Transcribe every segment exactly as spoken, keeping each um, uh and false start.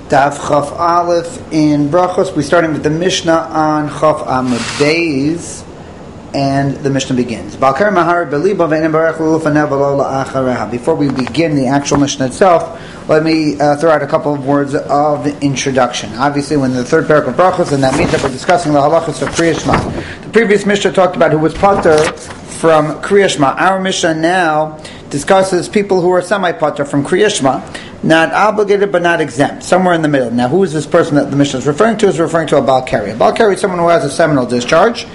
Daf Chaf Aleph in Brachos. We're starting with the Mishnah on Chaf Amud Beis, and the Mishnah begins. Before we begin the actual Mishnah itself, let me uh, throw out a couple of words of introduction. Obviously, when the third parak of Brachos, and that means that we're discussing the halachas of Kriya Shema. The previous Mishnah talked about who was pater from Kriya Shema. Our Mishnah now discusses people who are semi-pater from Kriya Shema, not obligated but not exempt, somewhere in the middle. Now, who is this person that the Mishnah is referring to? Is referring to a Baal Kari. A Baal Kari is someone who has a seminal discharge,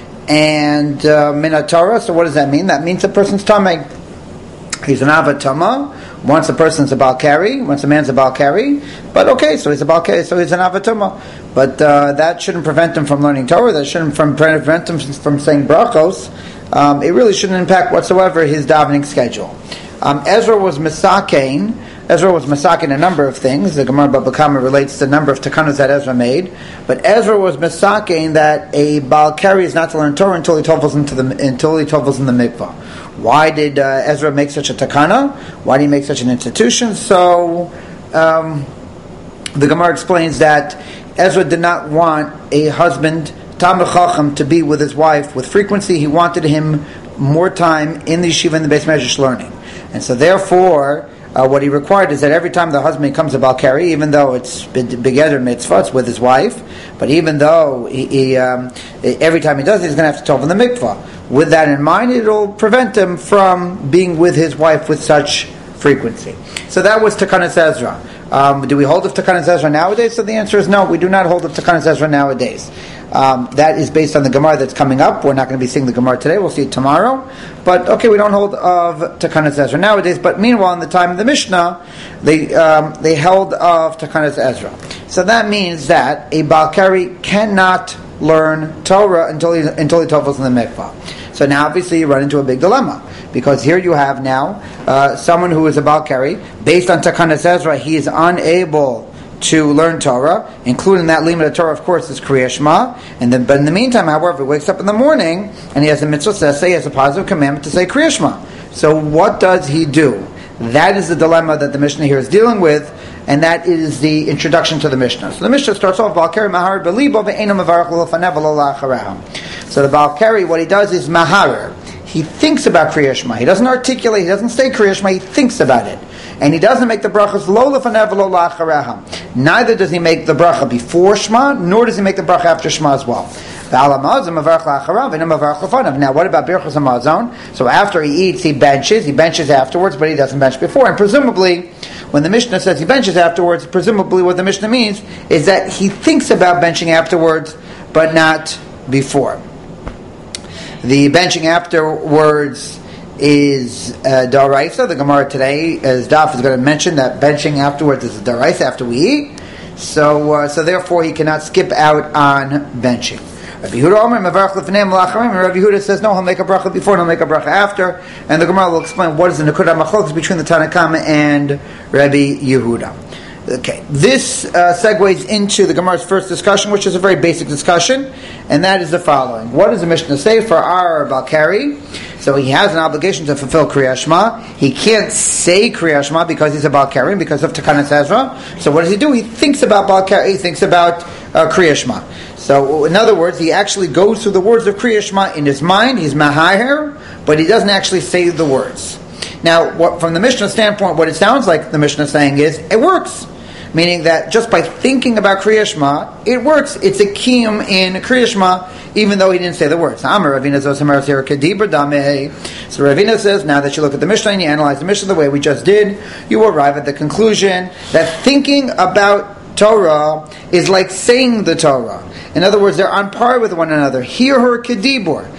and uh, Minat Torah. So, what does that mean? That means a person's tamei. He's an Avad Tama. Once a person's a Baal Kari, once a man's a Baal Kari, but okay, so he's a Baal Kari, so he's an Avad Tama. But uh, that shouldn't prevent him from learning Torah. That shouldn't from prevent him from saying brachos. Um, it really shouldn't impact whatsoever his davening schedule. Um, Ezra was misakein. Ezra was misakein a number of things. The Gemara Baba Kama relates to the number of takanas that Ezra made. But Ezra was misakein that a Baal Kari is not to learn Torah until he tovels into the until he tovels in the mikvah. Why did uh, Ezra make such a takana? Why did he make such an institution? So um, the Gemara explains that Ezra did not want a husband Talmid Chacham to be with his wife with frequency. He wanted him more time in the yeshiva and the Beis Medrash learning. And so therefore, uh, what he required is that every time the husband becomes a Baal Kari, even though it's begeder mitzvah, it's with his wife, but even though he, he um, every time he does it, he's going to have to tov in the mikvah. With that in mind, it'll prevent him from being with his wife with such frequency. So that was Takanas Ezra. Um, do we hold of Takanas Ezra nowadays? So the answer is no, we do not hold of Takanas Ezra nowadays. Um, that is based on the Gemara that's coming up. We're not going to be seeing the Gemara today. We'll see it tomorrow. But okay, we don't hold of Takanas Ezra nowadays. But meanwhile, in the time of the Mishnah, they um, they held of Takanas Ezra. So that means that a Baal Kari cannot learn Torah until he until he tovels in the mikvah. So now, obviously, you run into a big dilemma, because here you have now uh, someone who is a Baal Kari. Based on Takanas Ezra, he is unable to learn Torah, including that limit of Torah, of course, is Kriya Shema. And then, but in the meantime, however, he wakes up in the morning and he has a mitzvah to say, he has a positive commandment to say Kriya Shema. So what does he do? That is the dilemma that the Mishnah here is dealing with, and that is the introduction to the Mishnah. So the Mishnah starts off, Baal Kari mahar belibo ve'eno mevarach l'lefanev v'lo la'acharav. So the Baal Kari, what he does is maharer. He thinks about Kriya Shema. He doesn't articulate, he doesn't say Kriya Shema, he thinks about it. And he doesn't make the brachas lo lefanev v'lo la'acharav. Neither does he make the bracha before Shema, nor does he make the bracha after Shema as well. Now, what about Birchas Hamazon? So after he eats, he benches. He benches afterwards, but he doesn't bench before. And presumably, when the Mishnah says he benches afterwards, presumably what the Mishnah means is that he thinks about benching afterwards, but not before. The benching afterwards is uh, daraisa. The Gemara today, as Daf is going to mention, that benching afterwards is daraisa after we eat. So, uh, so therefore, he cannot skip out on benching. Rabbi Yehuda Omer mevarach lefneim l'acharim, and Rabbi Yehuda says no, he'll make a bracha before and he'll make a bracha after. And the Gemara will explain what is the nekudah machlokes between the Tanna Kama and Rabbi Yehuda. Okay, this uh, segues into the Gemara's first discussion, which is a very basic discussion, and that is the following. What does the Mishnah say for our Baal Kari? So he has an obligation to fulfill Kriya Shema. He can't say Kriya Shema because he's a Baal Kari, because of Takanas Ezra. So what does he do? He thinks about Baal Kari, he thinks about uh, Kriya Shema. So in other words, he actually goes through the words of Kriya Shema in his mind. He's mahaher, but he doesn't actually say the words. Now, what, from the Mishnah standpoint, what it sounds like the Mishnah is saying is, it works. Meaning that just by thinking about Kriya Shema, it works. It's a kiyum in Kriya Shema, even though he didn't say the words. So Ravina says, now that you look at the Mishnah and you analyze the Mishnah the way we just did, you arrive at the conclusion that thinking about Torah is like saying the Torah. In other words, they're on par with one another. Hear her kedibur.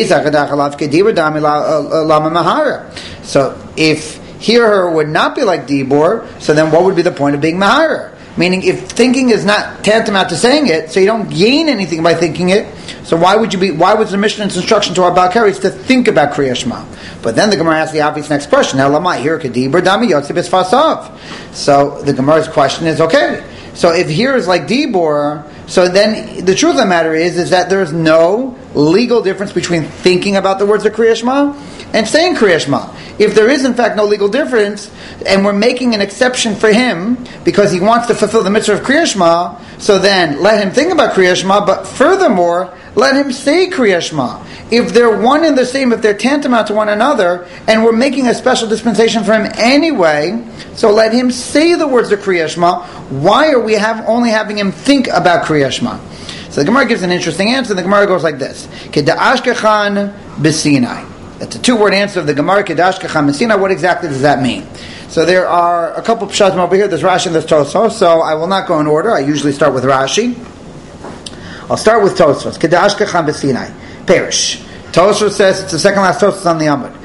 So if hear her would not be like dibur, so then what would be the point of being maharer? Meaning, if thinking is not tantamount to saying it, so you don't gain anything by thinking it, so why would you be? Why was the Mishnah's instruction to our Baal Kari to think about Kriya Shema? But then the Gemara asks the obvious next question: Now, lamai hear kedibur dami yotzei b'sfasav. So the Gemara's question is, okay, so if here is like dibur, so then the truth of the matter is is that there is no legal difference between thinking about the words of Kriya Shema and saying Kriya Shema. If there is in fact no legal difference, and we're making an exception for him because he wants to fulfill the mitzvah of Kriya Shema, so then let him think about Kriya Shema, but furthermore, let him say Kriya Shema. If they're one and the same, if they're tantamount to one another, and we're making a special dispensation for him anyway, so let him say the words of Kriya Shema. Why are we have only having him think about Kriya Shema? So the Gemara gives an interesting answer. The Gemara goes like this: Keda'ashkechan b'Sinai. That's a two-word answer of the Gemara. Keda'ashkechan b'Sinai. What exactly does that mean? So there are a couple of pshatim over here. There's Rashi and there's Tosfos. So I will not go in order. I usually start with Rashi. I'll start with Tosfos. Keda'ashkechan b'Sinai. Perish. Tosfos says it's the second last Tosfos on the Amud.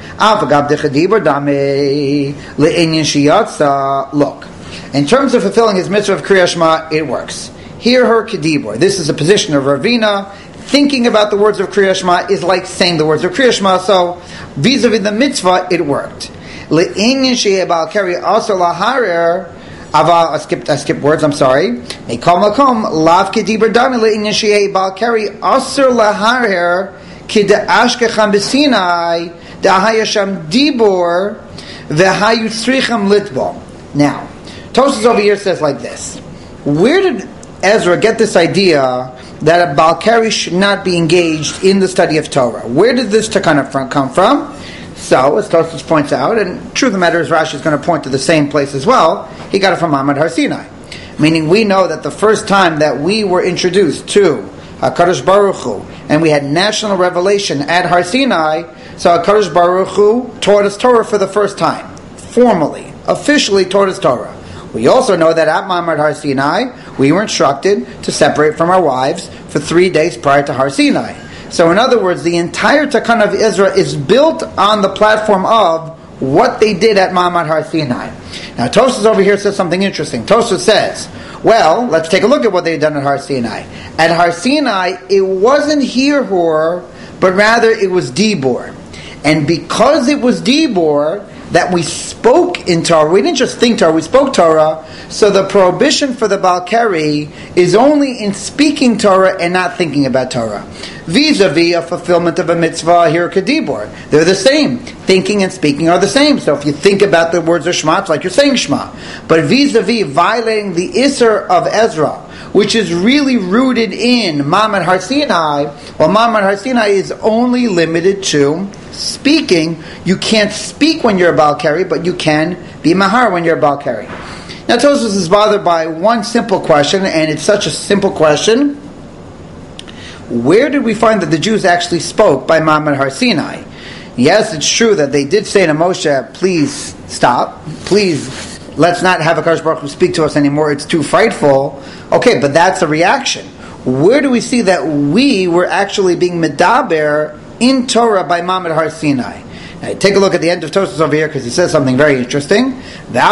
Look, in terms of fulfilling his mitzvah of Kriya Shema, it works. Hear her kedibur. This is a position of Ravina. Thinking about the words of Kriya Shema is like saying the words of Kriya Shema. So, vis-a-vis the mitzvah, it worked. Le'inyan sheyeh ba'al keri asur laharer. Ava, I skipped, I skipped words. I'm sorry. Mekom lakom lav kedibur dami le'inyan sheyeh ba'al keri asur laharer kida'ashkechan b'Sinai da'hayasham dibur v'hayutzricham litbol. Now, Tosfos over here says like this: where did Ezra get this idea that a Balkari should not be engaged in the study of Torah? Where did this takana come from? So, as Tosfos points out, and truth of the matter is Rashi is going to point to the same place as well, he got it from Ma'amad Har Sinai. Meaning we know that the first time that we were introduced to HaKadosh Baruch Hu, and we had national revelation at Har Sinai, so HaKadosh Baruch Hu taught us Torah for the first time. Formally, officially taught us Torah. We also know that at Ma'amad Har Sinai, we were instructed to separate from our wives for three days prior to Har Sinai. So in other words, the entire Takana of Ezra is built on the platform of what they did at Ma'amad Har Sinai. Now Tosfos over here says something interesting. Tosfos says, well, let's take a look at what they had done at Har Sinai. At Har Sinai, it wasn't Hirhor, but rather it was Dibor. And because it was Dibor, that we spoke in Torah, we didn't just think Torah, we spoke Torah, so the prohibition for the Balkari is only in speaking Torah and not thinking about Torah. Vis-a-vis a fulfillment of a mitzvah here, Kedibor. They're the same. Thinking and speaking are the same. So if you think about the words of Shema, it's like you're saying Shema. But vis-a-vis violating the Isser of Ezra, which is really rooted in Ma'amad Har Sinai, well, Ma'amad Har Sinai is only limited to speaking. You can't speak when you're a Balkari, but you can be Mahar when you're a Balkari. Now Tosfos is bothered by one simple question, and it's such a simple question. Where did we find that the Jews actually spoke by Ma'amad Har Sinai? Yes, it's true that they did say to Moshe, please stop, please let's not have HaKadosh Baruch Hu speak to us anymore, it's too frightful. Okay, but that's a reaction. Where do we see that we were actually being medaber in Torah by Ma'amad Har Sinai? Now, take a look at the end of Tosfos over here, because he says something very interesting.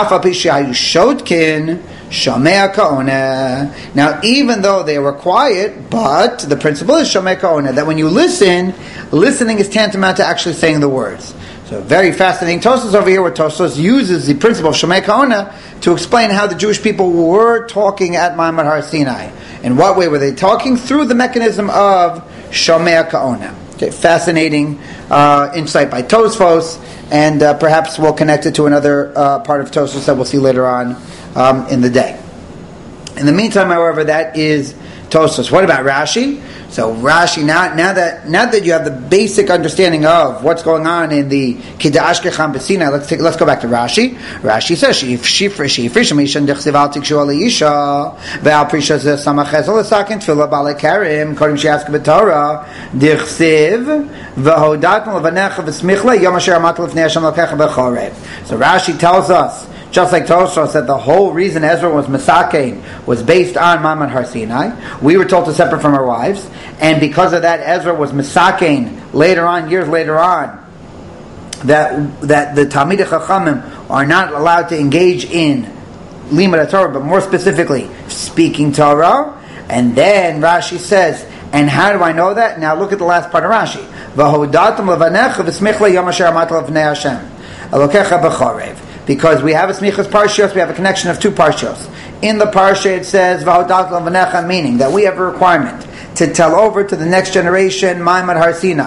Now, even though they were quiet, but the principle is Shomei Ka'oneh, that when you listen, listening is tantamount to actually saying the words. So, very fascinating Tosfos over here, where Tosfos uses the principle of Shomei Ka'oneh to explain how the Jewish people were talking at Ma'amad Har Sinai. In what way were they talking? Through the mechanism of Shomei Ka'oneh. Okay, fascinating uh, insight by Tosfos, and uh, perhaps we'll connect it to another uh, part of Tosfos that we'll see later on um, in the day. In the meantime, however, that is Tosfos. What about Rashi? So Rashi, now, now that now that you have the basic understanding of what's going on in the Keda'ashkechan b'Sinai, let's take let's go back to Rashi. Rashi says shifre shifre mishan dechseval tikshu aliyisha ve'al prisha ze samachezel esakin tefillah balekarim kodim sheask b'Torah dechsev v'hodat levanecha v'smichla yom asher amat lefnei Hashem lokecha b'chorev. So Rashi tells us, just like Tosfos said, the whole reason Ezra was Masakein was based on Ma'amad Har Sinai. We were told to separate from our wives, and because of that, Ezra was Masakein later on, years later on, that that the Talmidei Chachamim are not allowed to engage in Limud Torah, but more specifically, speaking Torah. And then Rashi says, and how do I know that? Now look at the last part of Rashi. V'hodatam levanecha v'smichla yom asher amat lefnei Hashem elokecha b'chorev. Because we have a smichas parshios, we have a connection of two parshios. In the parsha it says v'hodat levanecha, meaning that we have a requirement to tell over to the next generation Ma'amad Har Sinai.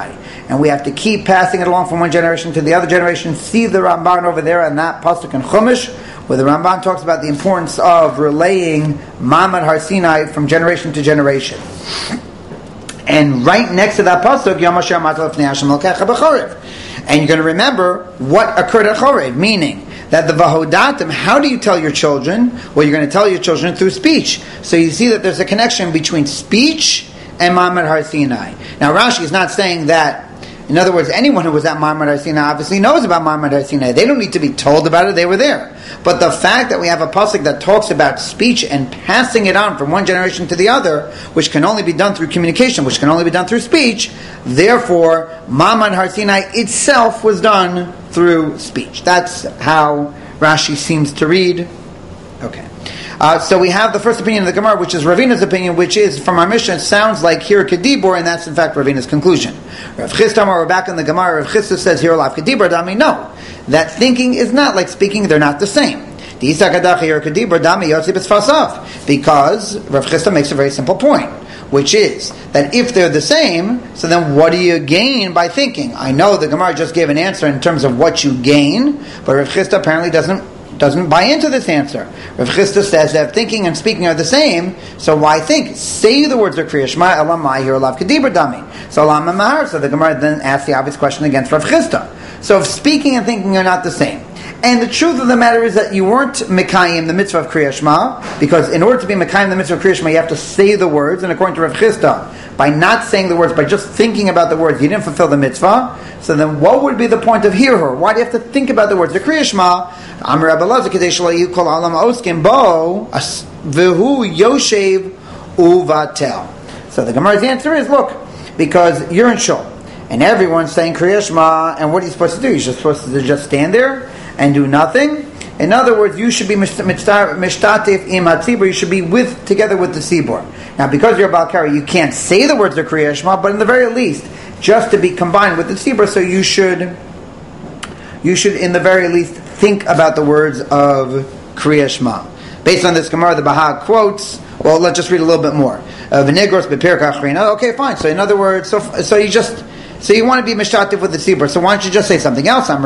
and we have to keep passing it along from one generation to the other generation. See the Ramban over there on that pasuk in Chumash, where the Ramban talks about the importance of relaying Ma'amad Har Sinai from generation to generation. And right next to that pasuk, Yom Asher Amata Lefnei Hashem Elokecha B'Chorev. And you're going to remember what occurred at Chorev, meaning that the Vahodatim, how do you tell your children? Well, you're going to tell your children through speech. So you see that there's a connection between speech and Ma'amad Har Sinai. Now Rashi is not saying that, in other words, anyone who was at Ma'amad Har Sinai obviously knows about Ma'amad Har Sinai. They don't need to be told about it, they were there. But the fact that we have a pasuk that talks about speech and passing it on from one generation to the other, which can only be done through communication, which can only be done through speech, therefore, Ma'amad Har Sinai itself was done through speech. That's how Rashi seems to read. Okay. Uh, so we have the first opinion of the Gemara, which is Ravina's opinion, which is, from our Mishnah, it sounds like here Kedibor, and that's in fact Ravina's conclusion. Rav Chisda, we're back in the Gemara, Rav Chisda says here, Lav Kedibor Dami, no. That thinking is not like speaking, they're not the same. Because Rav Chisda makes a very simple point, which is that if they're the same, so then what do you gain by thinking? I know the Gemara just gave an answer in terms of what you gain, but Rav Chisda apparently doesn't doesn't buy into this answer. Rav Chisda says that thinking and speaking are the same, so why think? Say the words of Kriya Shema, Elamai, here, Lav Kedibur Dami. So Elam Mahar, so the Gemara then asks the obvious question against Rav Chisda. So if speaking and thinking are not the same, and the truth of the matter is that you weren't Mekayim the mitzvah of Kriya Shema, because in order to be Mekayim the mitzvah of Kriya Shema, you have to say the words, and according to Rav Chisda, by not saying the words, by just thinking about the words, you didn't fulfill the mitzvah. So then what would be the point of hear her? Why do you have to think about the words? The Kriya Shema, Amar Rabbi Elazar, Kedei shelo yihu kol ha'olam ha'oskim bo, v'hu yoshev uvatel. So the Gemara's answer is, look, because you're in shul, and everyone's saying Kriya Shema, and what are you supposed to do? You're just supposed to just stand there and do nothing? In other words, you should be mishtatif im hatzibur. You should be with together with the tzibur. Now, because you're a Baal Kari, you can't say the words of Kriya Shema, but in the very least, just to be combined with the tzibur, so you should, you should, in the very least, think about the words of Kriya Shema. Based on this Gemara, the Bahag quotes. Well, let's just read a little bit more. V'negros b'perek achrina. Okay, fine. So, in other words, so so you just. So you want to be mishtatif with the tzibur. So why don't you just say something else? You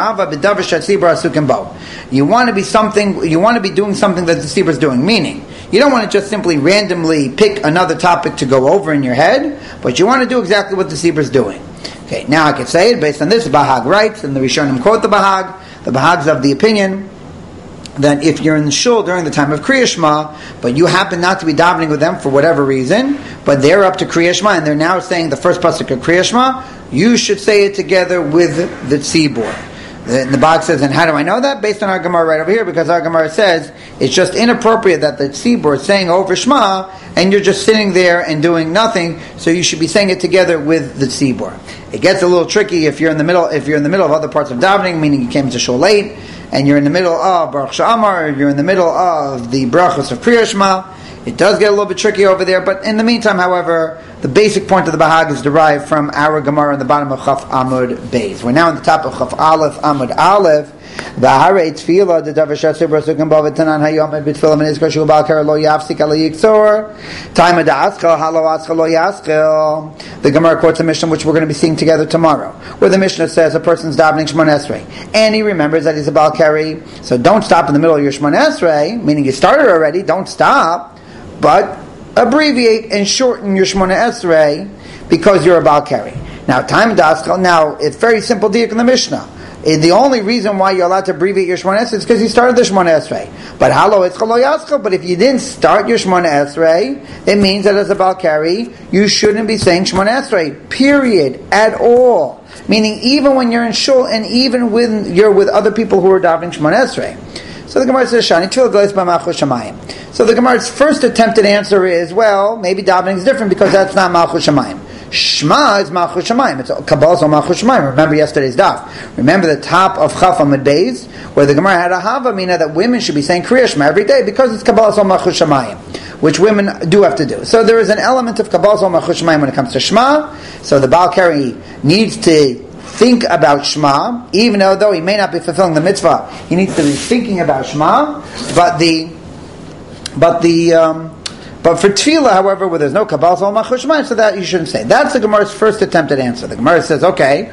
want to be something. You want to be doing something that the tzibur is doing. Meaning, you don't want to just simply randomly pick another topic to go over in your head, but you want to do exactly what the tzibur is doing. Okay. Now I could say it based on this. Bahag writes, and the Rishonim quote the Bahag. The Bahag's of the opinion that if you're in the shul during the time of Kriya Shema, but you happen not to be davening with them for whatever reason, but they're up to Kriya Shema, and they're now saying the first pasuk of Kriya Shema, you should say it together with the tzibur. The, the Bach says, and how do I know that? Based on our Gemara right over here, because our Gemara says it's just inappropriate that the tzibur is saying over Shema, and you're just sitting there and doing nothing, so you should be saying it together with the tzibur. It gets a little tricky if you're in the middle, if you're in the middle of other parts of davening, meaning you came to shul late, and you're in the middle of Baruch Sha'amar, or you're in the middle of the brachos of Kriya Shema. It does get a little bit tricky over there, but in the meantime, however, the basic point of the Bahag is derived from our Gemara on the bottom of Chaf Amud Beis. We're now on the top of Chaf Aleph Amud Aleph. V'harei tefila the davar shatzir brasukim b'avetanan hayom et b'tefila v'nizkar shu b'al kar lo yafsik ala yiktzor time adaskel halo askel lo yaskel. The Gemara quotes a Mishnah which we're going to be seeing together tomorrow, where the Mishnah says a person's davening Shemona Esrei and he remembers that he's a Baal Kari, so don't stop in the middle of your Shemona Esrei, meaning you started already, don't stop, but abbreviate and shorten your Shemona Esrei because you're a Baal Kari. Now, time daskel. Now, it's very simple diuk in the Mishnah. The only reason why you're allowed to abbreviate your Shemona Esrei is because you started the Shemona Esrei. But halo it's chalo yaskal. But if you didn't start your Shemona Esrei, it means that as a Baal Kari, you shouldn't be saying Shemona Esrei. Period. At all. Meaning, even when you're in shul and even when you're with other people who are davening Shemona Esrei. So the Gemara says, Shani tefillah gleis b'malchus shamayim. So the Gemara's first attempted answer is, well, maybe davening is different because that's not malchus shamayim. Shema is malchus shamayim. It's Kabbalah malchus shamayim. Remember yesterday's daf. Remember the top of Chaf Amud Beis, where the Gemara had a havamina that women should be saying Kriya Shema every day because it's Kabbalah malchus shamayim, which women do have to do. So there is an element of Kabbalah malchus shamayim when it comes to Shema. So the Baal Kari needs to think about Shema, even though he may not be fulfilling the mitzvah, he needs to be thinking about Shema. But the, but the, um, But for tefillah, however, where there's no kabbalah or malchus shemayim, so that you shouldn't say. That's the Gemara's first attempted answer. The Gemara says, okay,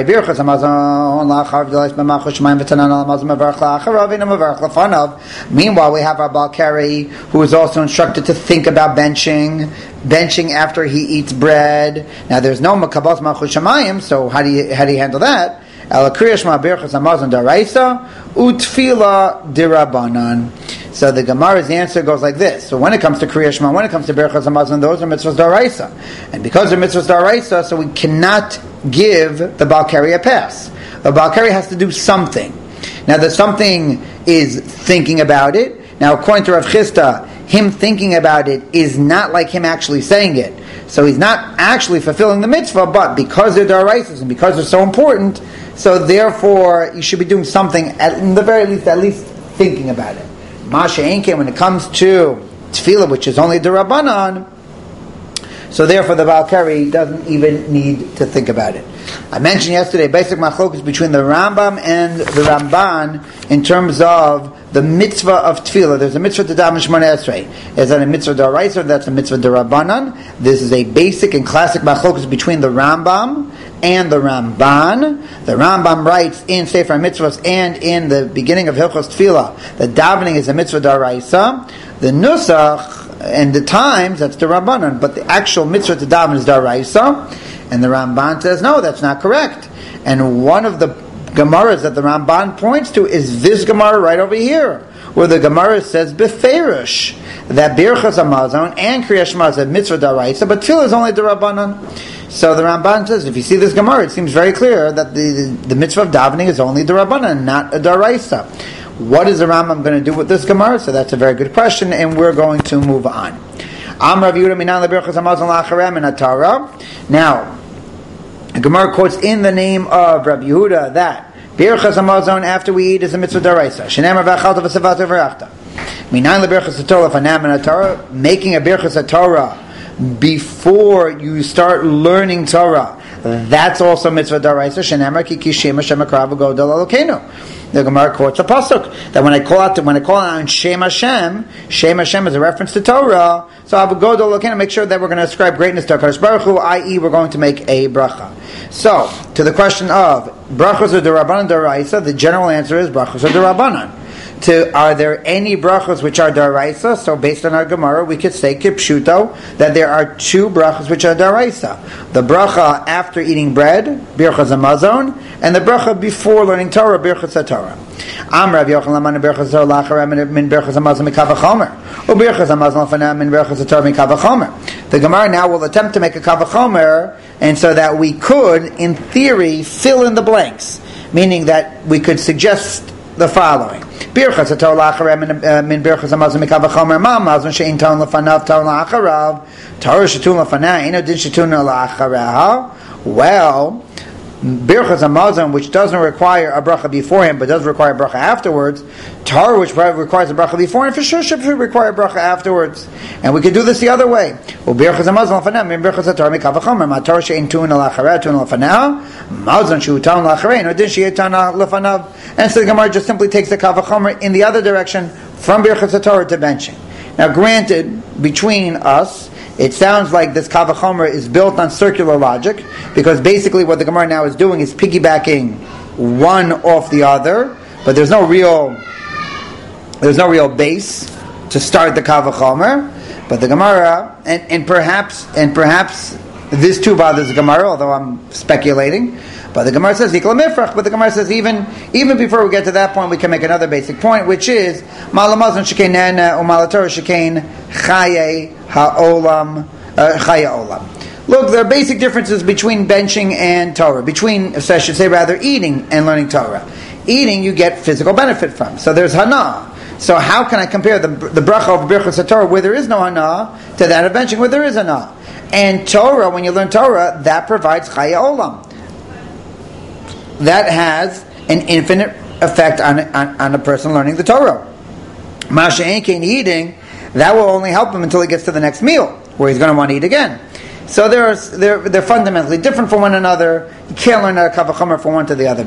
meanwhile, we have our Balkari, who is also instructed to think about benching, benching after he eats bread. Now, there's no kabbalah malchus shemayim, so how do you how do you handle that? So the Gemara's answer goes like this. So when it comes to Kriya Shema, when it comes to Berachas Hamazon, those are mitzvahs daraisa. And because they're mitzvahs daraisa, so we cannot give the Balkari a pass. The Balkari has to do something. Now the something is thinking about it. Now according to Rav Chisda, him thinking about it is not like him actually saying it. So he's not actually fulfilling the mitzvah, but because they're daraisas and because they're so important, so therefore you should be doing something, at in the very least, at least thinking about it. Masha Enke, when it comes to tefillah, which is only D'Rabbanan, so therefore the Balkari doesn't even need to think about it. I mentioned yesterday basic machlokus between the Rambam and the Ramban in terms of the mitzvah of tefillah. There's a mitzvah to daven Shemona Esrei. Is that a mitzvah d'oraisa? That's a mitzvah d'Rabbanan. This is a basic and classic machlokus between the Rambam and the Ramban. The Rambam writes in Sefer Mitzvahs and in the beginning of Hilchos Tefillah that davening is a mitzvah d'oraisa. The Nusach and the times, that's the Rabbanan, but the actual mitzvah to daven is d'oraisa. And the Ramban says, no, that's not correct. And one of the Gemaras that the Ramban points to is this Gemara right over here, where the Gemara says Beferish that Birchas Hamazon and Kriya Shema is a mitzvah d'oraisa, but tefillah is only d'Rabbanan. So the Ramban says, if you see this Gemara, it seems very clear that the, the, the mitzvah of davening is only d'Rabbanan, not a d'oraisa. What is the Rambam going to do with this Gemara? So that's a very good question, and we're going to move on. Am Rav Yehuda minan leBirchas Hamazon la'acharem in Torah. Now, the Gemara quotes in the name of Rabbi Yehuda that Birchas Hamazon after we eat is a mitzvah d'oraisa. Shenemar v'achalta v'savata v'rachta. Minan leBirchas Torah fanam in Torah, making a Birchas Torah before you start learning Torah. That's also mitzvah d'oraisa. Shenemar ki kishema shemakrav v'godel Elokeinu. The Gemara quotes a pasuk that when I call out to, when I call out Shem Hashem, Shem Hashem is a reference to Torah. So I will go to Elokeinu, make sure that we're going to ascribe greatness to HaKadosh Baruch Hu, that is, we're going to make a bracha. So to the question of brachos or d'Rabbanan d'oraisa, the general answer is brachos or d'Rabbanan. To are there any brachos which are d'oraisa? So based on our Gemara, we could say kipshuto that there are two brachos which are d'oraisa: the bracha after eating bread, birchas hamazon, and the bracha before learning Torah, birchas haTorah. Am Rav Yochanan laman birchas Torah la'acharem min birchas hamazon mikav hachomer, or birchas hamazon lefanam min birchas haTorah mikav hachomer. The Gemara now will attempt to make a kav hachomer, and so that we could, in theory, fill in the blanks, meaning that we could suggest the following: Birchas haTorah la'acharem min birchas hamazon mikav hachomer ma mazon she'in ton lefanav ton la'acharav Torah shetun lefanah ino din shetun la'acharav. Well, Birchas Hamazon, which doesn't require a bracha beforehand, but does require a bracha afterwards, Torah, which requires a bracha beforehand, for sure should require a bracha afterwards. And we could do this the other way. Well, Birchas Hamazon lefanah min birchas haTorah mikav hachomer ma Torah she'in tun la'acharav tun lefanah mazon she'u ton la'acharei ino din she'in ton lefanav. And so the Gemara just simply takes the kav hachomer in the other direction from Birchas haTorah to benching. Now, granted, between us, it sounds like this kav hachomer is built on circular logic, because basically what the Gemara now is doing is piggybacking one off the other, but there's no real there's no real base to start the kav hachomer. But the Gemara, and, and perhaps and perhaps this too bothers the Gemara, although I'm speculating. But the Gemara says Yikla Mifrach. But the Gemara says even even before we get to that point, we can make another basic point, which is Malamazon Shekain Nana or Malatorah Shekain Chaye Haolam Chaye Olam. Look, there are basic differences between benching and Torah, between, I should say rather, eating and learning Torah. Eating you get physical benefit from, so there's hana. So how can I compare the the bracha of Birchas haTorah where there is no hana to that of benching where there is hana? And Torah, when you learn Torah, that provides Chaye Olam. That has an infinite effect on, on, on a person learning the Torah. Masha Enkein eating, that will only help him until he gets to the next meal, where he's going to want to eat again. So they're, they're, they're fundamentally different from one another. You can't learn a Kal V'chomer from one to the other.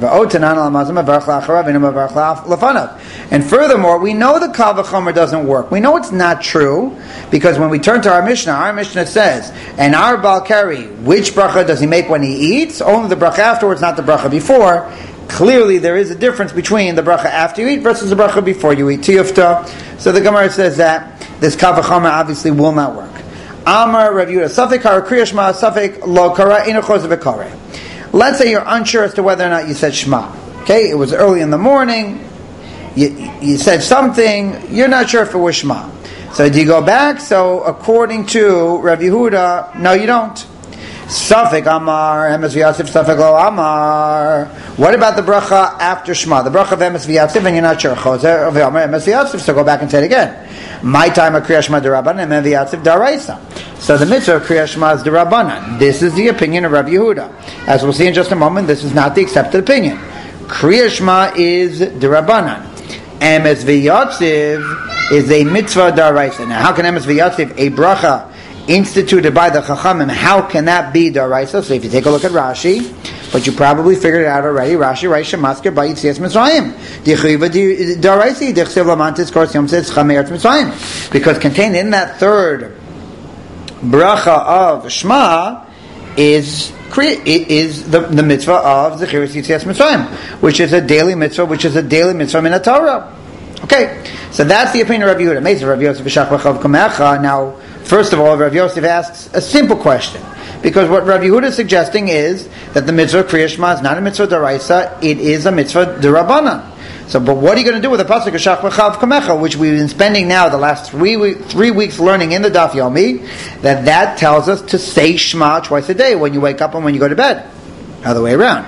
And furthermore, we know the Kal V'chomer doesn't work. We know it's not true, because when we turn to our Mishnah, our Mishnah says, and our Baal Keri, which bracha does he make when he eats? Only the bracha afterwards, not the bracha before. Clearly, there is a difference between the bracha after you eat versus the bracha before you eat. Tiyufta. So the Gemara says that this Kal V'chomer obviously will not work. Amar Rav Yehuda, Safek Kara Kriya Shema, Safek Lo Kara Inu Choz V'Kare. Let's say you're unsure as to whether or not you said Shema. Okay, it was early in the morning. You, you said something. You're not sure if it was Shema. So do you go back? So according to Rav Yehuda, no, you don't. Safek Amar Emes V'Yatziv Safek Lo Amar. What about the bracha after Shema? The bracha of Emes V'Yatziv, and you're not sure. Chozer V'Amar Emes V'Yatziv. So go back and say it again. My time of Kriya Shema D'Rabbanan and Emes V'Yatziv D'Oraisa. So the mitzvah of Kriya Shema is D'Rabbanan. This is the opinion of Rav Yehuda. As we'll see in just a moment, this is not the accepted opinion. Kriya Shema is D'Rabbanan. Emes V'Yatziv is a mitzvah D'Oraisa. Now, how can Emes V'Yatziv, a bracha instituted by the Chachamim, how can that be D'Oraisa? So if you take a look at Rashi, but you probably figured it out already, Rashi writes Shemasker by Yitzias Mitzrayim. D'Oraisa D'Chsev Lamantis Kors Yom Tzitz Chameretz Mitzrayim. Because contained in that third bracha of Shema is is the, the mitzvah of Zechiras Yitzias Mitzrayim, which is a daily mitzvah, which is a daily mitzvah in the Torah. Okay, so that's the opinion of Rav Yehuda. Amazing, Rav Yosef B'Shach B'Chav Kamecha. Now, first of all, Rav Yosef asks a simple question, because what Rav Yehuda is suggesting is that the mitzvah of Kriya Shema is not a mitzvah d'oraisa; it is a mitzvah d'Rabbanan. So, but what are you going to do with the pasuk of Shach B'Chav Kamecha, which we've been spending now the last three week, three weeks learning in the Daf Yomi, that that tells us to say Shema twice a day when you wake up and when you go to bed. Other way around.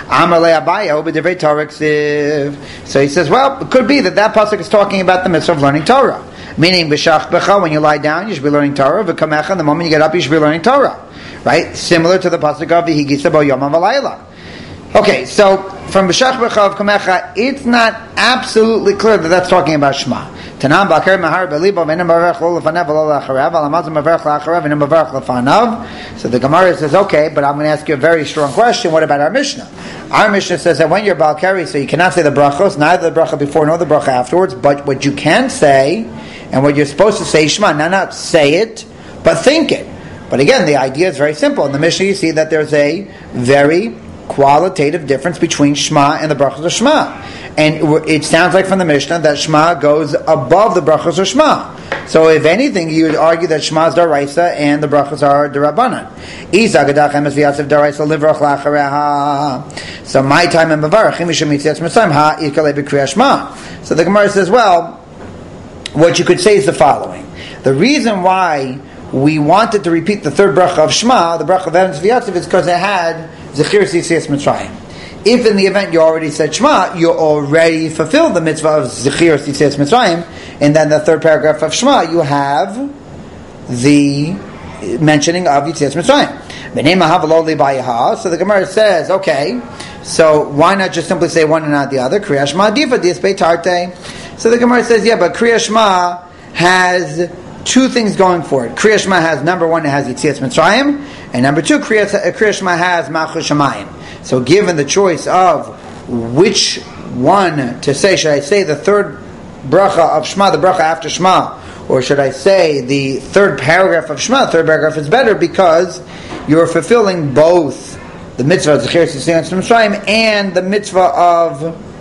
So he says, well, it could be that that pasuk is talking about the mitzvah of learning Torah. Meaning, b'shach b'cha, when you lie down, you should be learning Torah. V'kamecha, the moment you get up, you should be learning Torah. Right? Similar to the pasuk of v'higisa bo yom v'layla. Okay, so from b'shach b'cha of kamecha, it's not absolutely clear that that's talking about Shema. Tanam b'akar mahar b'libo v'enem b'verach lo l'fanev v'lo l'acharav v'lamazim b'verach l'acharav v'enem b'verach l'fanav. So the Gemara says, okay, but I'm going to ask you a very strong question. What about our Mishnah? Our Mishnah says that when you're Baal Keri, so you cannot say the brachos, neither the bracha before nor the bracha afterwards, but what you can say, and what you're supposed to say, Shema, now not say it, but think it. But again, the idea is very simple. In the Mishnah you see that there's a very qualitative difference between Shema and the brachos of Shema. And it sounds like from the Mishnah that Shema goes above the brachos of Shema. So if anything, you would argue that Shema is D'Oraisa and the brachos are D'Rabbanan. So my time in Mavarachim ha ikale b'Kriya Shema. So the Gemara says, well, what you could say is the following. The reason why we wanted to repeat the third bracha of Shema, the bracha of Emes V'Yatziv, is because it had Zechiras Yitzias Mitzrayim. If in the event you already said Shema, you already fulfilled the mitzvah of Zechiras Yitzias Mitzrayim, and then the third paragraph of Shema, you have the mentioning of Yitzias Mitzrayim. So the Gemara says, okay, so why not just simply say one and not the other? Kriya Shema difa dias beitarte. So the Gemara says, yeah, but Kriya Shema has two things going for it. Kriya Shema has, number one, it has Yitzias Mitzrayim, and number two, Kriya, Kriya Shema has Malchus Shamayim. So given the choice of which one to say, should I say the third bracha of Shema, the bracha after Shema, or should I say the third paragraph of Shema? The third paragraph is better because you're fulfilling both the mitzvah of Zechiras Yitzias Mitzrayim and the mitzvah of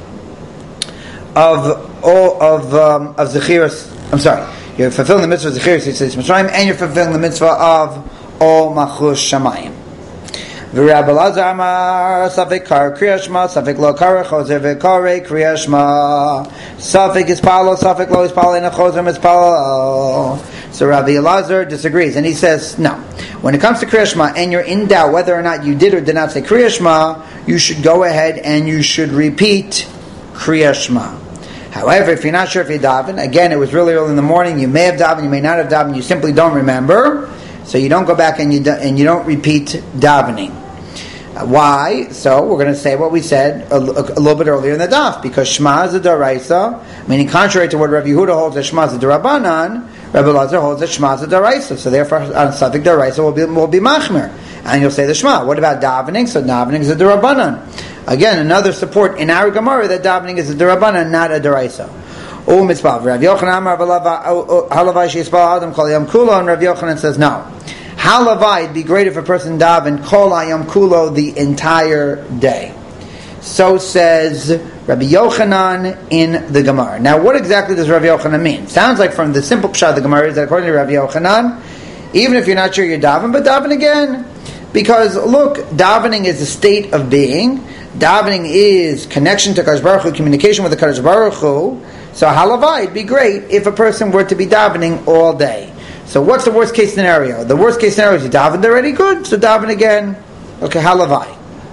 of all of um, of Zechiras. I'm sorry. You're fulfilling the mitzvah of Zechiras Yitzias Mitzrayim, and you're fulfilling the mitzvah of Ol Malchus Shamayim. V'Rabbi Elazar Amar Safek Kar Kriya Shema Safek Lo Kar Chozer V'Kare Kriya Shema Safek is Palo Safek Lo is Palo and Chozer is Palo. So Rabbi Elazar disagrees, and he says no. When it comes to Kriya Shema, and you're in doubt whether or not you did or did not say Kriya Shema, you should go ahead and you should repeat Kriya Shema. However, if you're not sure if you daven, again, it was really early in the morning, you may have davened, you may not have davened, you simply don't remember, so you don't go back and you do, and you don't repeat davening. Why? So we're going to say what we said a, a, a little bit earlier in the daf, because Shema is a daraisa, meaning contrary to what Rabbi Yehuda holds that Shema is a darabanan, Rabbi Lazar holds that Shema is a daraisa. So therefore, on Safik daraisa will be will be machmer, and you'll say the Shema. What about davening? So davening is a darabanan. Again, another support in our Gemara that davening is a darabanan, not a daraisa. Oh, mitzvah. Rav Yochanan halavai sheyispal adam kol yom kulo, and Rav Yochanan says no. Halavai, it'd be great if a person daven kol hayom kulo the entire day. So says Rabbi Yochanan in the Gemara. Now, what exactly does Rabbi Yochanan mean? Sounds like from the simple pshat of the Gemara is that according to Rabbi Yochanan, even if you're not sure you're daven, but daven again. Because look, davening is a state of being. Davening is connection to Kadosh Baruch Hu, communication with the Kadosh Baruch Hu. So halavai, it'd be great if a person were to be davening all day. So what's the worst case scenario? The worst case scenario is you davened already, good, so daven again. Okay, halavai.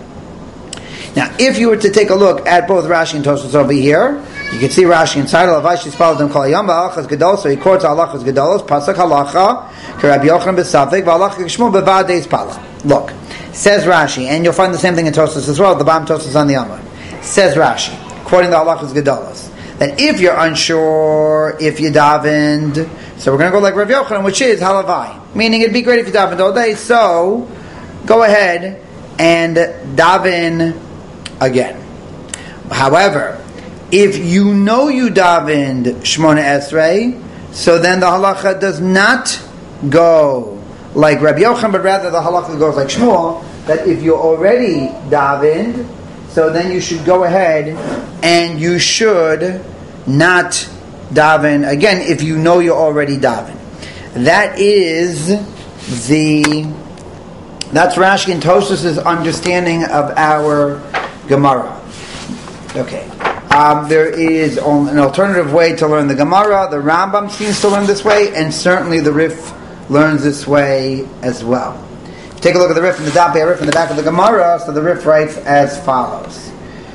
Now, if you were to take a look at both Rashi and Tosfos over here, you can see Rashi inside halavai sheyispal adam kol hayom v'halachas gedol. So he quotes halachas gedolos, pasuk halacha, k'Rabbi Yochanan b'safek v'halacha k'shmu b'vadei spala. Look, says Rashi, and you'll find the same thing in Tosfos as well. The Bam Tosfos on the Amud. Says Rashi, quoting the halachas gedolos, that if you're unsure if you davened, so we're going to go like Rav Yochanan, which is halavai, meaning it'd be great if you davened all day, so go ahead and daven again. However, if you know you davened Shmona Esrei, so then the halacha does not go like Rabbi Yochanan, but rather the halacha goes like Shmuel, that if you already davened, so then you should go ahead and you should not daven again if you know you already daven. That is the that's Rashi and Tosfos' understanding of our Gemara. Okay. Um, there is an alternative way to learn the Gemara. The Rambam seems to learn this way, and certainly the Rif learns this way as well. Take a look at the Rif in the Dapei Rif in the back of the Gemara. So the Rif writes as follows.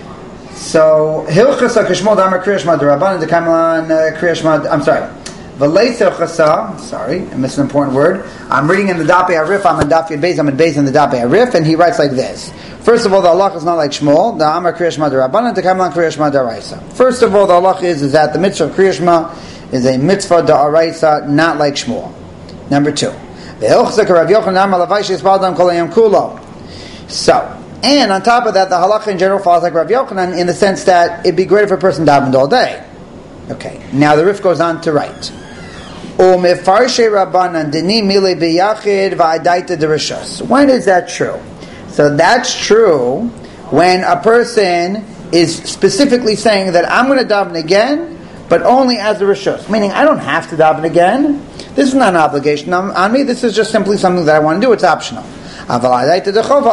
So Hilchasa Kishmol Damar Kriyashma Durabanan Dekamalan Kriyashma. I'm sorry. V'leis Hilchasa. Sorry, I missed an important word. I'm reading in the Dapei Arif. I'm in Daf Yud Beis. I'm in Beis in the Dapei Arif, and he writes like this. First of all, the halach is not like Shmuel. The Amar Kriyashma Durabanan Dekamalan Kriyashma Daraisa. First of all, the halach is is that the mitzvah of Kriyashma is a mitzvah Daraisa, not like Shmuel. Number two. The Rav Yochanan Amar Lavai sheyispal adam kol hayom kulo. So. And on top of that, the halacha in general follows like Rav Yochanan in the sense that it'd be great if a person davened all day. Okay, now the Rif goes on to write, when is that true? So that's true when a person is specifically saying that I'm going to daven again, but only as a rishus, meaning I don't have to daven again. This is not an obligation on me. This is just simply something that I want to do. It's optional. But if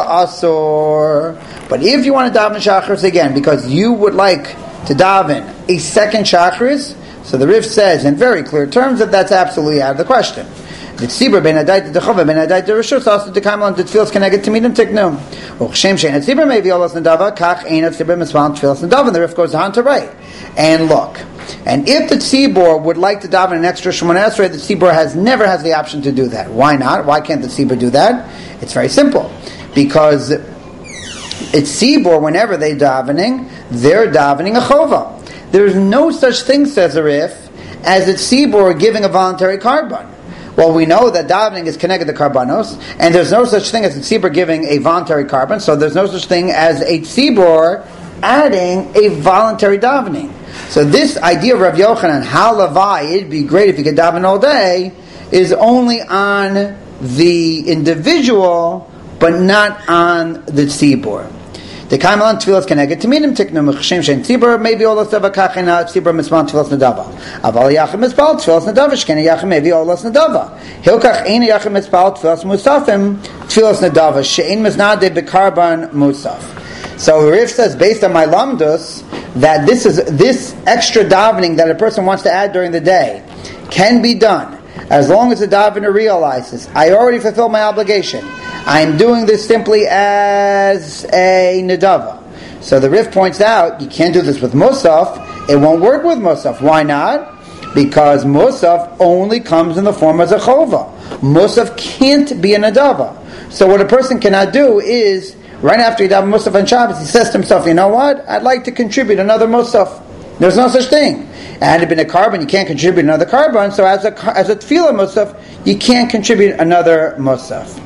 you want to daven Shacharis again, because you would like to daven a second Shacharis, so the Rif says in very clear terms that that's absolutely out of the question. The tzibur ben adayt the chova ben adayt the rishus also the kaimon the tefillas connected to meet him tiknum. Uchshem shein tzibur maybe olas nedava kach ein tzibur mitzvah tefillas nedava. And the Rif goes on to write. And look, and if the tzibur would like to daven an extra Shemona Esrei, the tzibur has never has the option to do that. Why not? Why can't the tzibur do that? It's very simple, because it's tzibur whenever they davening, they're davening a chova. There's no such thing, says the Rif, as a tzibur giving a voluntary carbon. Well, we know that davening is connected to karbanos, and there's no such thing as a tzibur giving a voluntary carbon, so there's no such thing as a tzibur adding a voluntary davening. So this idea of Rav Yochanan, halavai, it'd be great if you could daven all day, is only on the individual, but not on the tzibur. The kaimalan tefillas connected to minim tiknum chshem shein tzibur maybe olas dava kachina tzibur mitzvah tefillas nadava aval yachim mitzvah tefillas nadava shkena yachim maybe olas nadava hilkach ein yachim mitzvah tefillas musafim tefillas nadava shein miznade bekarban musaf. So Rif says, based on my lamdus, that this is this extra davening that a person wants to add during the day can be done as long as the davener realizes I already fulfilled my obligation. I am doing this simply as a nedava. So the Rif points out you can't do this with musaf. It won't work with musaf. Why not? Because musaf only comes in the form as a chova. Musaf can't be a nedava. So what a person cannot do is right after he davened Musaf on Shabbos, he says to himself, you know what? I'd like to contribute another Musaf. There's no such thing. And had it been a carbon, you can't contribute another carbon. So as a as a tefillah Musaf, you can't contribute another Musaf.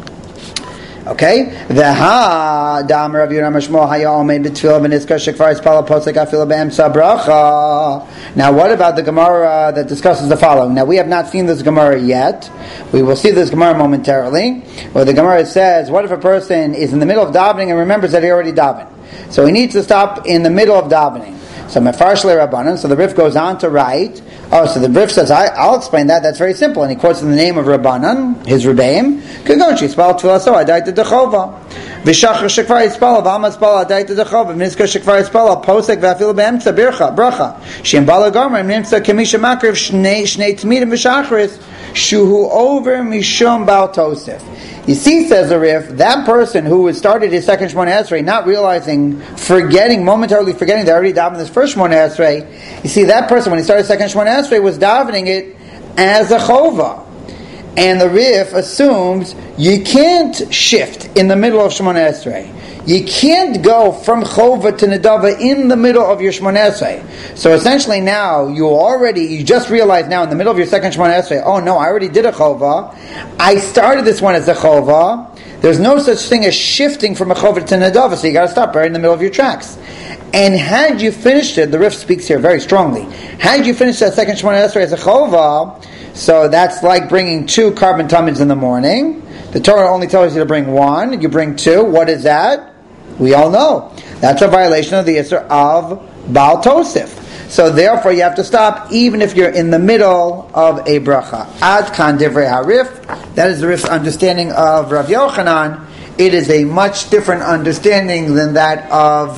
Okay? The ha dam Rav Yehuda Mashmo haya made betfila v'nizkar shekvar ispala posek afila be'emtza bracha. Now, what about the Gemara that discusses the following? Now, we have not seen this Gemara yet. We will see this Gemara momentarily. Where the Gemara says, what if a person is in the middle of davening and remembers that he already davened? So he needs to stop in the middle of davening. So Mefarsh le Rabbanan, so the Rif goes on to write, oh, so the Rif says, I, I'll explain that, that's very simple. And he quotes in the name of Rabbanan, his Rebbeim, Kagon Shispal Tfilaso, Adaita Dechova. V'shachar Shekvar Yispal, V'ama Spal, Adaita Dechova, V'nizkar Shekvar Yispal, Posek V'afil Be'emtza Bircha, Bracha. Shem Bala Gomer, Nimtza Kemisha Makriv, Shnei Shnei Tmidim V'shachris, Shuhu over Mishum Bal Tosef. You see, says the Rif, that person who had started his second Shmoneh Esrei, not realizing, forgetting, momentarily forgetting that already davened his first Shmoneh Esrei, you see, that person, when he started second Shmoneh Esrei, was davening it as a chova. And the Rif assumes you can't shift in the middle of Shmoneh Esrei. You can't go from chova to nedava in the middle of your Shmoneh Esrei. So essentially now, you already, you just realized now in the middle of your second Shmoneh Esrei, oh no, I already did a chova. I started this one as a chova. There's no such thing as shifting from a chova to nedava, so you got to stop right in the middle of your tracks. And had you finished it, the Rif speaks here very strongly, had you finished that second Shmoneh Esrei as a chova, so that's like bringing two carbon tummies in the morning. The Torah only tells you to bring one. You bring two. What is that? We all know. That's a violation of the Yisr of Baal Tosef. So therefore you have to stop even if you're in the middle of a bracha. Ad kan divrei harif. That is the Rif's understanding of Rav Yochanan. It is a much different understanding than that of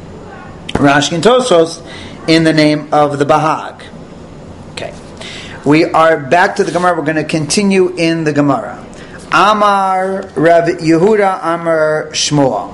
Rashi and Tosfos in the name of the Bahag. Okay. We are back to the Gemara. We're going to continue in the Gemara. Amar Rav Yehuda Amar Shmuel.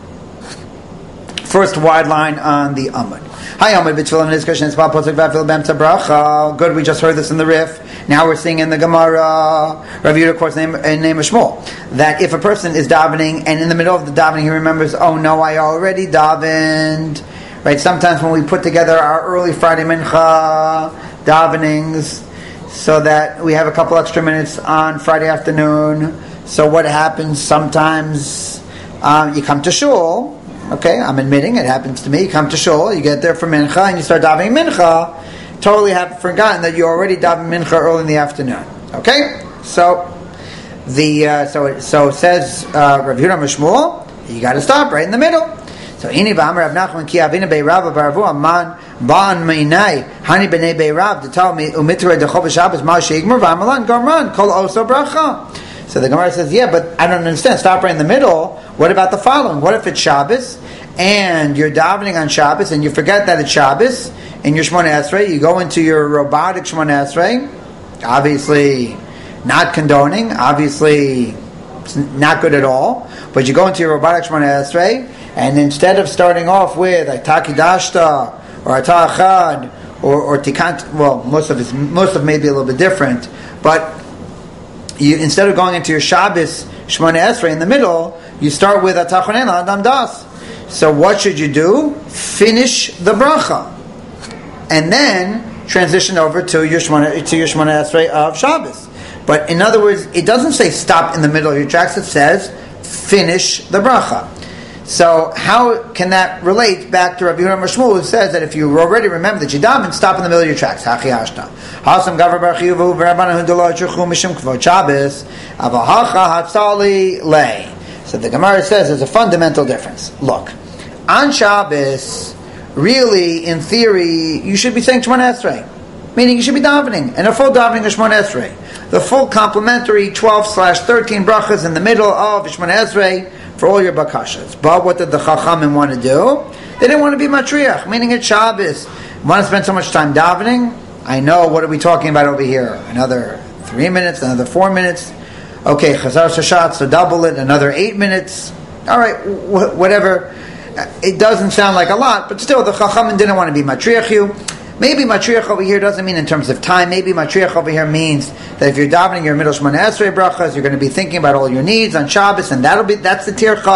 First wide line on the Amud. Hi Amud b'tfilah v'nizkar shnei tzbal posek v'afil be'emtza bracha. Good, we just heard this in the Rif. Now we're seeing in the Gemara, Rav Yehuda quotes name, in name of Shmuel, that if a person is davening and in the middle of the davening he remembers, oh no, I already davened. Right? Sometimes when we put together our early Friday mincha davenings, so that we have a couple extra minutes on Friday afternoon. So what happens sometimes, um, you come to shul. Okay, I'm admitting it happens to me. You come to shul, you get there for mincha, and you start davening mincha. Totally have forgotten that you already davened mincha early in the afternoon. Okay, so the uh, so it, so it says uh, Rav Yehuda Mishmuel, you got to stop right in the middle. So ini b'amar Rav Nachman ki avina be'Rav baravu aman ba'an meinai hani b'nei be'Rav to tell me umitre dechov Shabbos ma sheigmur v'amalan gamran kol oso bracha. So the Gemara says, yeah, but I don't understand. Stop right in the middle. What about the following? What if it's Shabbos and you're davening on Shabbos and you forget that it's Shabbos in your Shmoneh Esrei? You go into your robotic Shmoneh Esrei. Obviously not condoning. Obviously it's not good at all. But you go into your robotic Shmoneh Esrei and instead of starting off with Ataki Dashta or Atah Achad or, or Tikant, well, most of it's, most of it may be a little bit different, but You, instead of going into your Shabbos Shmoneh Esrei in the middle, you start with Atachonen Adam Das. So what should you do? Finish the bracha, and then transition over to your Shmoneh to your Shmoneh Esrei of Shabbos. But in other words, it doesn't say stop in the middle of your tracks. It says finish the bracha. So how can that relate back to Rabbi Yehuda Mishmuel, who says that if you already remember that you daven, stop in the middle of your tracks? Hachi hashta. Hasam gavar bar chiyuvu v'rabbanan hu delo yitruchu mishum kvod Shabbos avahacha hatzali lei. So the Gemara says there's a fundamental difference. Look, on Shabbos, really, in theory, you should be saying Shmoneh Esrei, meaning you should be davening, and a full davening of Shmoneh Esrei, the full complementary twelve slash thirteen brachas in the middle of Shmoneh Esrei for all your bakashas. But what did the Chachamim want to do? They didn't want to be matriach, meaning it's Shabbos. Want to spend so much time davening? I know, what are we talking about over here? Another three minutes, another four minutes. Okay, Chazar Shashat, so double it, another eight minutes. All right, wh- whatever. It doesn't sound like a lot, but still, the Chachamim didn't want to be matriach you. Maybe matriach over here doesn't mean in terms of time. Maybe matriach over here means that if you're davening your middle Shmoneh Esrei brachas, you're going to be thinking about all your needs on Shabbos, and that'll be that's the tircha that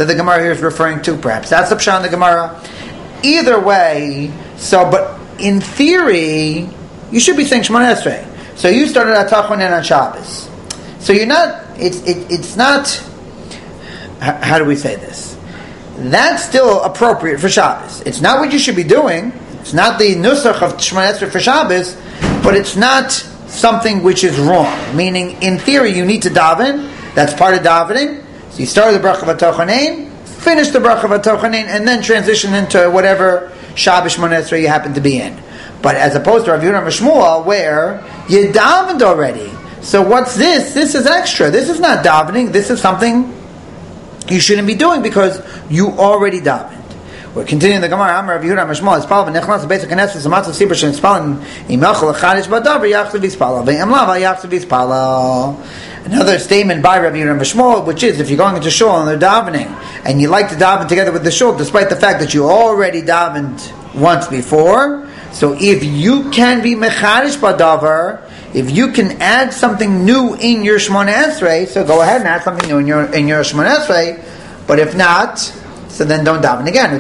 that the Gemara here is referring to. Perhaps that's the pshat in the Gemara. Either way, so but in theory, you should be saying Shemona Esrei. So you started at Tachonin on Shabbos. So you're not. It's it, it's not. How do we say this? That's still appropriate for Shabbos. It's not what you should be doing. It's not the nusach of Shemona Esrei for Shabbos, but it's not something which is wrong. Meaning, in theory, you need to daven. That's part of davening. So you start with the bracha v'tochanein, finish the bracha v'tochanein, and then transition into whatever Shabbos Shemona Esrei you happen to be in. But as opposed to Rav Yehuda Mishmuel, where you davened already. So what's this? This is extra. This is not davening. This is something you shouldn't be doing because you already davened. We're continuing the Gemara. Amar Rav Yehuda Mishmuel Ispal v'nechnas b'beis haKnesses amatzah sibur shenispalim imachol achadish b'davar yachzav yispala ve'emlav yachzav yispala. Another statement by Rav Yehuda Mishmuel, which is if you're going into shul and they're davening and you like to daven together with the shul, despite the fact that you already davened once before. So if you can be mechadish b'davar, if you can add something new in your Shemona Esrei, so go ahead and add something new in your in your Shemona Esrei. But if not, so then don't daven again.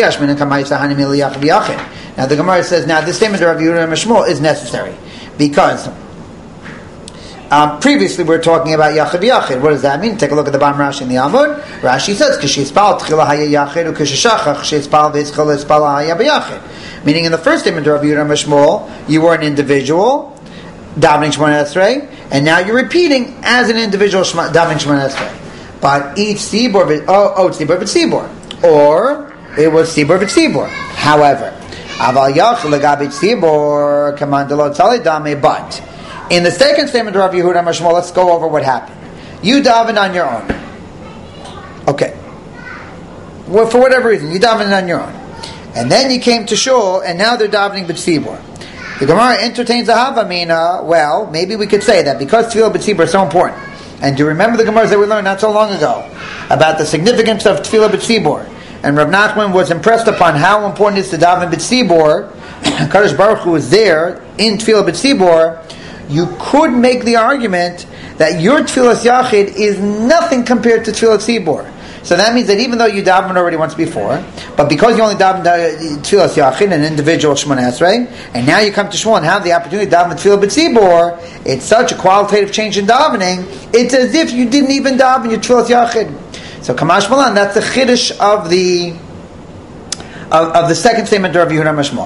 Now the Gemara says, now this statement of Rav Yehuda Mishmuel is necessary because um, previously we were talking about Yachid Yachid. What does that mean? Take a look at the Bam Rashi in the Amud. Rashi says, "Kishispal tchila haya yachid ukishashachach shispal v'yitzchol yispal haya b'yachid." Meaning, in the first statement of Rav Yehuda Mishmuel, you were an individual davening Shemona Esrei, and now you're repeating as an individual shma, davening Shemona Esrei. But each tzibor, oh, oh, tzibor v'tzibor, or it was tzibor v'tzibor. However, aval yachid legabi tzibor kaman delo tzali dame. But in the second statement of Rav Yehuda Mishmuel, let's go over what happened. You davened on your own. Okay. Well, for whatever reason, you davened on your own. And then you came to shul, and now they're davening b'tzibor. The Gemara entertains a havamina. Well, maybe we could say that because tefillah b'tzibor is so important. And do you remember the Gemaras that we learned not so long ago about the significance of tefillah b'tzibor? And Rav Nachman was impressed upon how important it is to daven b'tzibor. Kadosh Baruch Hu was there in tefillah b'tzibor. You could make the argument that your tefillah yachid is nothing compared to tefillah tzibor. So that means that even though you davened already once before, but because you only davened tefillah yachid, an individual Shemona Esrei, and now you come to shul and have the opportunity to daven tefillah b'tzibor, it's such a qualitative change in davening. It's as if you didn't even daven your tefillah yachid. So Kamash Malan, that's the chiddush of the of, of the second statement of Rav Yehuda Mishmuel.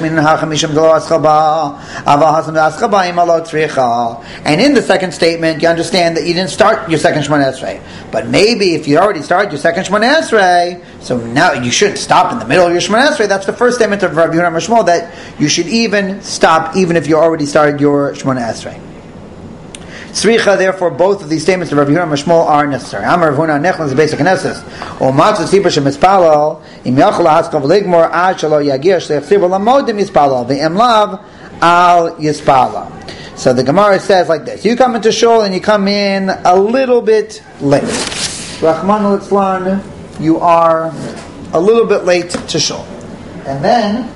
And in the second statement, you understand that you didn't start your second Shemona Esrei. But maybe if you already started your second Shemona Esrei, so now you shouldn't stop in the middle of your Shemona Esrei. That's the first statement of Rav Yehuda Mishmuel, that you should even stop even if you already started your Shemona Esrei. Sricha, therefore, both of these statements of Rav Yehuda Mishmuel are necessary. Amar Rav Huna nechnas b'beis haKnesses, o matzah tzibur shemispalel, im yachol hahaskav ligmor ad shelo yagia shleich tzibur lamodim yispalel, ve'em lav al yispala. So the Gemara says like this: you come into shul and you come in a little bit late. Rahman al-Itzlan, you are a little bit late to shul, and then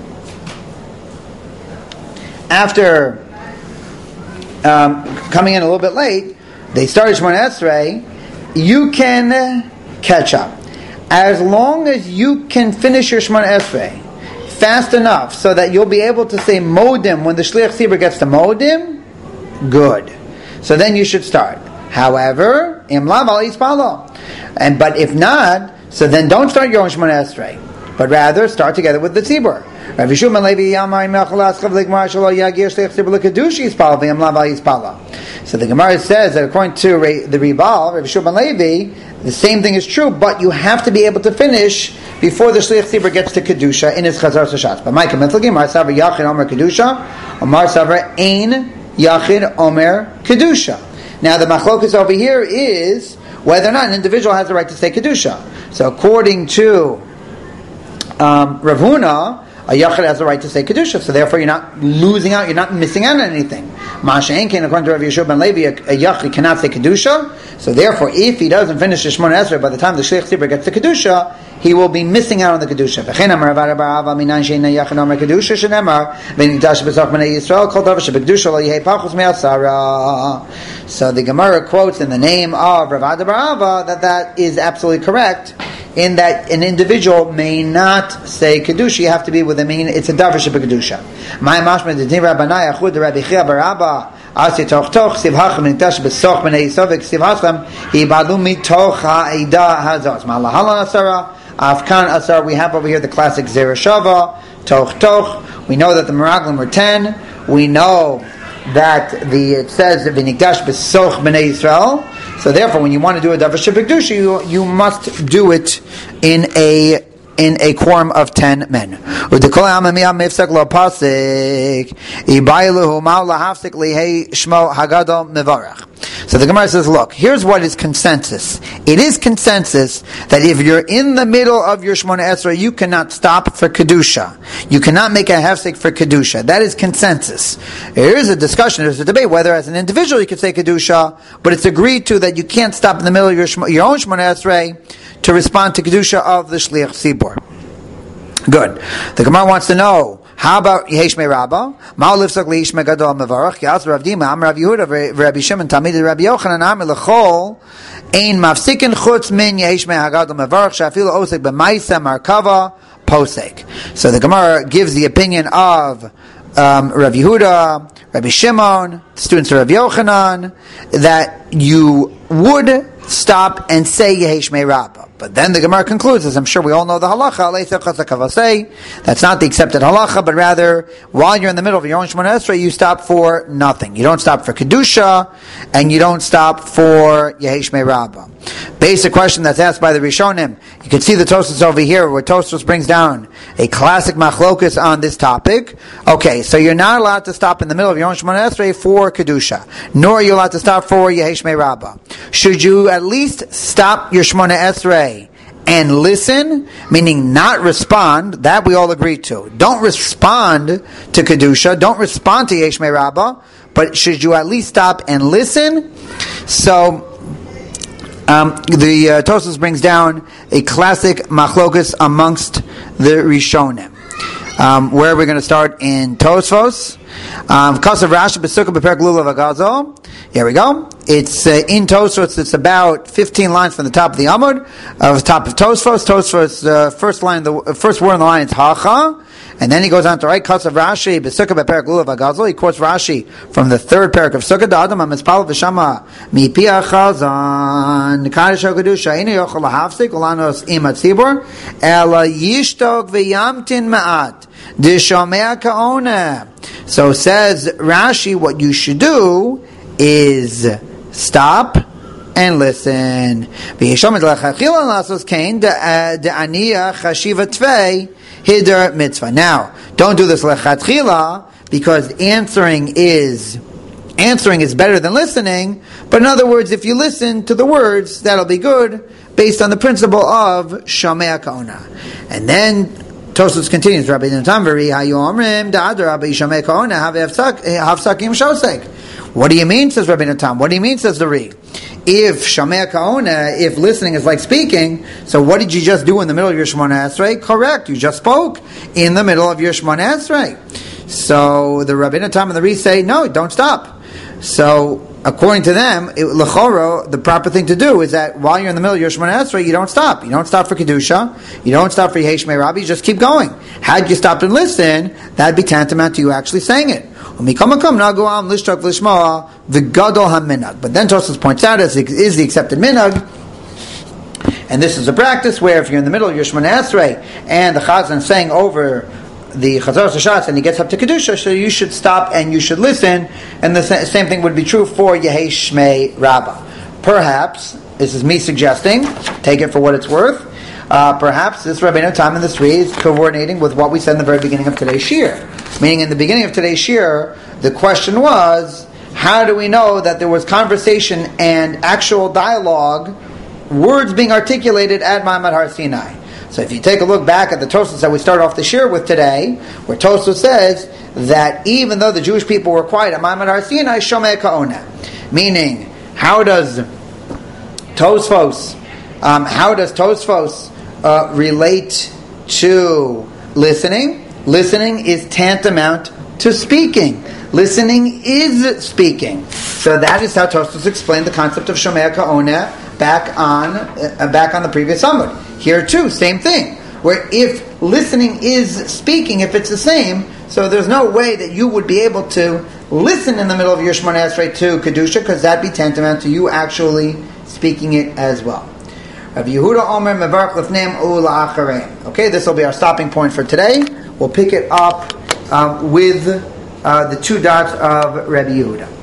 after Um, coming in a little bit late, they started Shemona Esrei, you can catch up. As long as you can finish your Shemona Esrei fast enough so that you'll be able to say Modim when the Shliach Tzibur gets to Modim, good. So then you should start. However, Im Lav Al Yispalo. And but if not, so then don't start your own Shemona Esrei, but rather start together with the Tzibur. Rav Yeshua ben Levi Yamai Mechel Askav Ligmar Shelo Yagir Shleich Tzibur L'Kedushi Yispal V'Yam Lav Al Yispala. So the Gemara says that according to the Ribal, Rav Yeshua ben Levi, the same thing is true, but you have to be able to finish before the Shleich Tzibur gets to Kedusha in his Chazar Sashatz. But Micah Mitzlagi, Mar Savar Yachid Omer Kedusha, or Mar Savar Ein Yachid Omer Kedusha. Now the machlokus over here is whether or not an individual has the right to say Kedusha. So according to um, Rav Huna, a Yachid has the right to say Kedusha, so therefore you're not losing out, you're not missing out on anything. Masha Enkin, according to Rav Yeshua ben Levi, a, a Yachid cannot say Kedusha, so therefore if he doesn't finish the Shemona Esrei by the time the Shleich Tzibur gets to Kedusha, he will be missing out on the Kedusha. So the Gemara quotes in the name of Rav Ada bar Ava that that is absolutely correct. in that an individual may not say kedusha. You have to be with a mean. It's a davar shebekedusha. My mashma the Rabbanai achud Rabbi Chia baraba asi toch toch siv hachem nitash besoch b'nei Yisovek siv hachem ibalu mitoch ha'ida hazos malahalan asara afkan asar. We have over here the classic zera shava toch toch. We know that the meraglim were ten. We know that the it says v'nikdash besoch b'nei Yisrael. So therefore, when you want to do a davar shebekdusha, you you must do it in a in a quorum of ten men. So the Gemara says, look, here's what is consensus. It is consensus that if you're in the middle of your Shemona Esrei, you cannot stop for Kedusha. You cannot make a hefsek for Kedusha. That is consensus. There is a discussion, there's a debate whether as an individual you can say Kedusha, but it's agreed to that you can't stop in the middle of your, Shmo, your own Shemona Esrei to respond to Kedusha of the Shliach Tzibur. Good. The Gemara wants to know, how about Yehesh Me Rabba? Ma'al lifsak leish me gadol mevarach. Yas Rav Dima, Am Rav Yehuda, Rabbi Shimon, Talmid Rabbi Yochanan, Am Lechol, Ein Mafsikin Chutz Min Yehesh Me Hagadol Mevarach. Shafil Osek B'Maisa Markava Posek. So the Gemara gives the opinion of um, Rav Yehuda, Rabbi Shimon, the students of Rabbi Yochanan, that you would stop and say Yehesh Me Rabba. But then the Gemara concludes, as I'm sure we all know the halacha, that's not the accepted halacha, but rather, while you're in the middle of your own Shemona Esrei, you stop for nothing. You don't stop for Kedusha, and you don't stop for Yehesh Me Rabba. Basic question that's asked by the Rishonim. You can see the Tosfos over here, where Tosfos brings down a classic machlokus on this topic. Okay, so you're not allowed to stop in the middle of your own Shemona Esrei for Kedusha, nor are you allowed to stop for Yehesh Me Rabba. Should you at least stop your Shemona Esrei and listen, meaning not respond? That we all agree to. Don't respond to Kedusha, don't respond to Yehesh Me Rabba, but should you at least stop and listen? So, um, the uh, Tosfos brings down a classic machlokus amongst the Rishonim. Um, where are we going to start in Tosfos? Um, Kasav Rashi B'Sukkah B'Perek Lulav Agazo. Here we go. It's uh, in Tosfos. It's about fifteen lines from the top of the Amud, of the top of Tosfos. Tosfos, uh, first line, the uh, first word in the line is Hacha, and then he goes on to write Kasav Rashi B'Sukkah B'Perek Lulav Agazo. He quotes Rashi from the third parak of Sukkah. Da'adam HaMitzpal V'Shama Mipi HaChazan Kadosh HaKedusha Eino Yochel LaHafsik Ulanos Im HaTzibur Ela Yishtok V'Yamtin Ma'at D'Shomea Ka'ona. So says Rashi, what you should do is stop and listen. Now, don't do this lechatchila, because answering is answering is better than listening. But in other words, if you listen to the words, that'll be good, based on the principle of Shomea Ka'ona. And then Tosfos continues, Rabbi Natan V'ri Hayomrim Da'ad Rabbi Shomea Ka'ona Havsakim Shosek. What do you mean, says Rabbi Natan? What do you mean, says the Ri? If Shomea Ka'ona, if listening is like speaking, so what did you just do in the middle of your Shemona Esrei? Correct, you just spoke in the middle of your Shemona Esrei. So the Rabbi Natan and the Ri say, no, don't stop. So according to them, l'choro, the proper thing to do is that while you're in the middle of your Shemona Esrei, you don't stop. You don't stop for Kedusha. You don't stop for Yehesh Me Rabba. You just keep going. Had you stopped and listened, that'd be tantamount to you actually saying it. But then Tosfos points out, as is the accepted minhag, and this is a practice where if you're in the middle of your Shemona Esrei and the Chazan is saying over the Chazar Sashatz and he gets up to Kedusha, so you should stop and you should listen, and the same thing would be true for Yehesh Me Rabba. Perhaps, this is me suggesting, take it for what it's worth, uh, perhaps this Rabbeinu Tam and the Sri is coordinating with what we said in the very beginning of today's shir. Meaning in the beginning of today's shir, the question was, how do we know that there was conversation and actual dialogue, words being articulated at Ma'amad Har Sinai? So if you take a look back at the Tosfos that we started off the shir with today, where Tosfos says that even though the Jewish people were quiet at Ma'amad Har Sinai, Shomea Ka'ona. Meaning, how does Tosfos, um, how does Tosfos uh, relate to listening? Listening is tantamount to speaking. Listening is speaking. So that is how Tosfos explained the concept of Shomea Ka'ona back on uh, back on the previous Amud. Here too, same thing. Where if listening is speaking, if it's the same, so there's no way that you would be able to listen in the middle of your Shemona Esrei to Kedusha, because that'd be tantamount to you actually speaking it as well. Rav Yehuda Omer Mevarach Lefneim U'La'achareim. Okay, this will be our stopping point for today. We'll pick it up um, with uh, the two dots of Rabbi Yehuda.